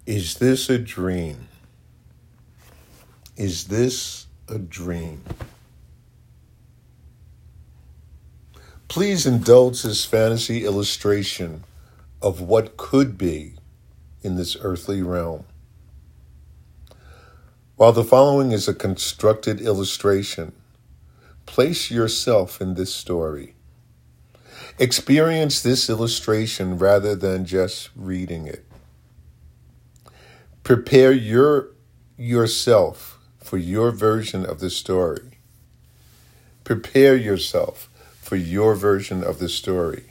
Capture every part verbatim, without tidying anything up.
Is this a dream? Is this a dream? Please indulge this fantasy illustration of what could be in this earthly realm. While the following is a constructed illustration, place yourself in this story. Experience this illustration rather than just reading it. Prepare your yourself for your version of the story. Prepare yourself for your version of the story,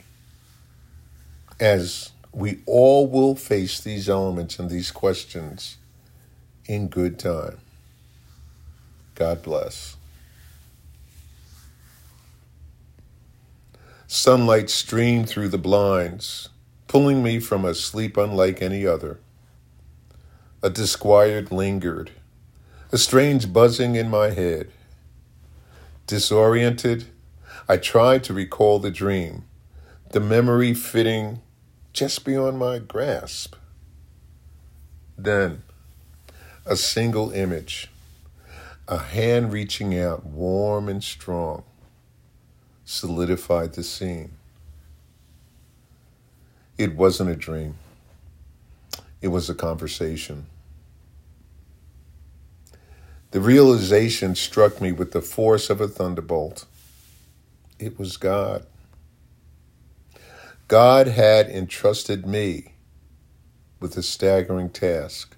as we all will face these elements and these questions in good time. God bless. Sunlight streamed through the blinds, pulling me from a sleep unlike any other. A disquiet lingered, a strange buzzing in my head. Disoriented, I tried to recall the dream, the memory fitting just beyond my grasp. Then, a single image, a hand reaching out warm and strong, solidified the scene. It wasn't a dream. It was a conversation. The realization struck me with the force of a thunderbolt. It was God. God had entrusted me with a staggering task.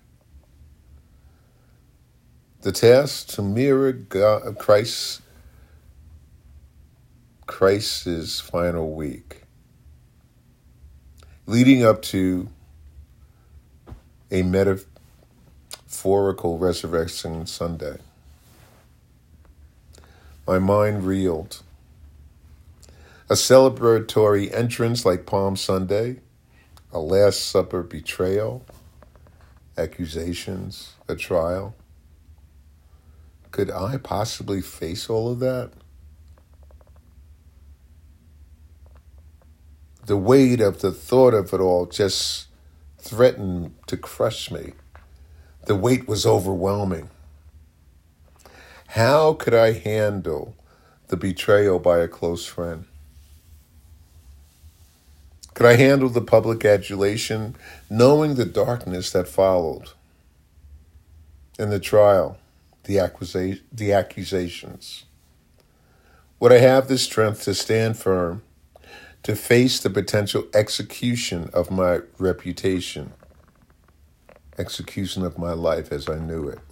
The task to mirror God, Christ's, Christ's final week, leading up to a metaphorical Resurrection Sunday. My mind reeled. A celebratory entrance like Palm Sunday, a Last Supper betrayal, accusations, a trial. Could I possibly face all of that? The weight of the thought of it all just threatened to crush me. The weight was overwhelming. How could I handle the betrayal by a close friend? Could I handle the public adulation, knowing the darkness that followed? In the trial, the, accusa- the accusations. Would I have the strength to stand firm, to face the potential execution of my reputation, execution of my life as I knew it?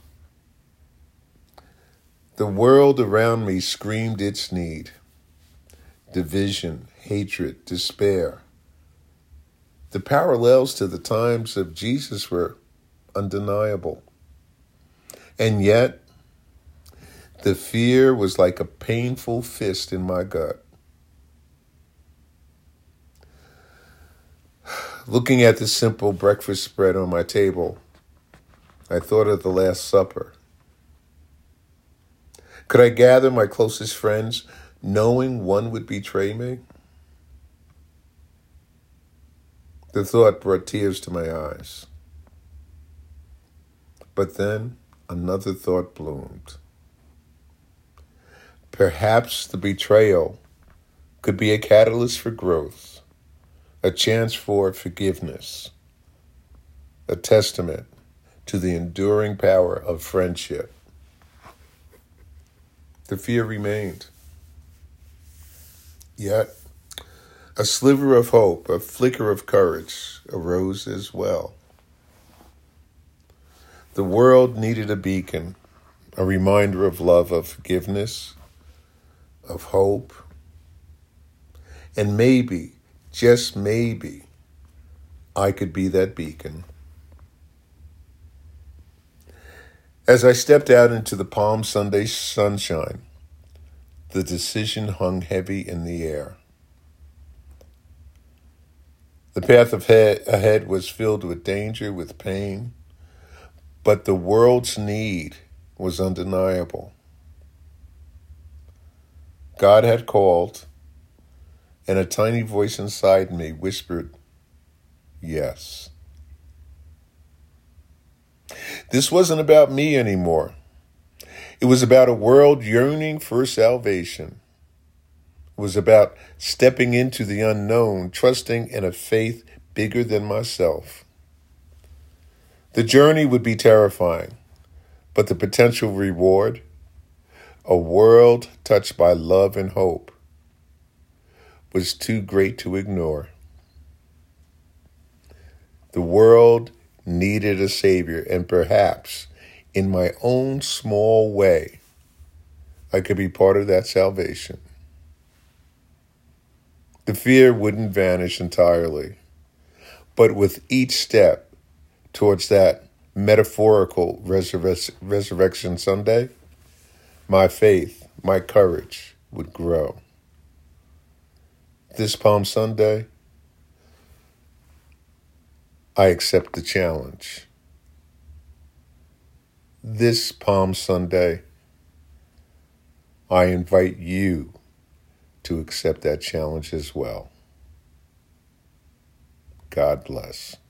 The world around me screamed its need. Division, hatred, despair. The parallels to the times of Jesus were undeniable. And yet, the fear was like a painful fist in my gut. Looking at the simple breakfast spread on my table, I thought of the Last Supper. Could I gather my closest friends, knowing one would betray me? The thought brought tears to my eyes. But then another thought bloomed. Perhaps the betrayal could be a catalyst for growth, a chance for forgiveness, a testament to the enduring power of friendship. The fear remained. Yet, a sliver of hope, a flicker of courage arose as well. The world needed a beacon, a reminder of love, of forgiveness, of hope, and maybe, just maybe, I could be that beacon. As I stepped out into the Palm Sunday sunshine, the decision hung heavy in the air. The path ahead was filled with danger, with pain, but the world's need was undeniable. God had called, and a tiny voice inside me whispered, yes. This wasn't about me anymore. It was about a world yearning for salvation. It was about stepping into the unknown, trusting in a faith bigger than myself. The journey would be terrifying, but the potential reward, a world touched by love and hope, was too great to ignore. The world needed a Savior, and perhaps in my own small way, I could be part of that salvation. The fear wouldn't vanish entirely, but with each step towards that metaphorical resurre- resurrection Sunday, my faith, my courage would grow. This Palm Sunday, I accept the challenge. This Palm Sunday, I invite you to accept that challenge as well. God bless.